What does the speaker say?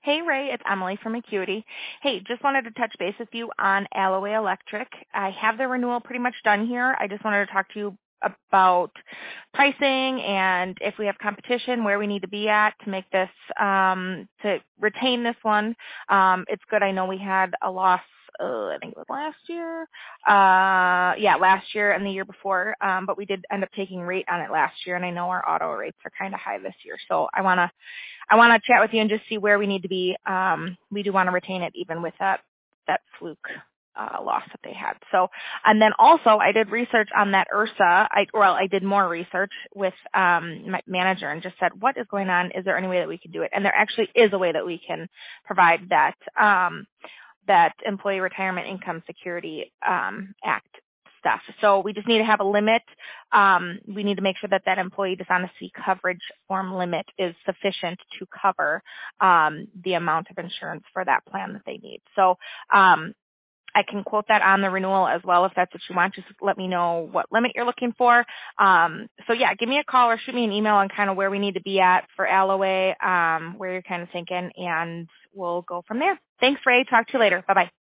Hey, Ray, it's Emily from Acuity. Hey, just wanted to touch base with you on Alloway Electric. I have the renewal pretty much done here. I just wanted to talk to you about pricing and if we have competition, where we need to be at to make this, to retain this one. It's good. I know we had a loss, I think it was last year. Last year and the year before. But we did end up taking rate on it last year, and I know our auto rates are kind of high this year. So I want to chat with you and just see where we need to be. We do want to retain it even with that fluke loss that they had. So, and then also I did research on that Ursa. I did more research with my manager and just said, what is going on? Is there any way that we can do it? And there actually is a way that we can provide that that Employee Retirement Income Security Act stuff. So we just need to have a limit. We need to make sure that that employee dishonesty coverage form limit is sufficient to cover the amount of insurance for that plan that they need. So I can quote that on the renewal as well if that's what you want. Just let me know what limit you're looking for. Give me a call or shoot me an email on kind of where we need to be at for Alloway, where you're kind of thinking, and we'll go from there. Thanks, Ray. Talk to you later. Bye-bye.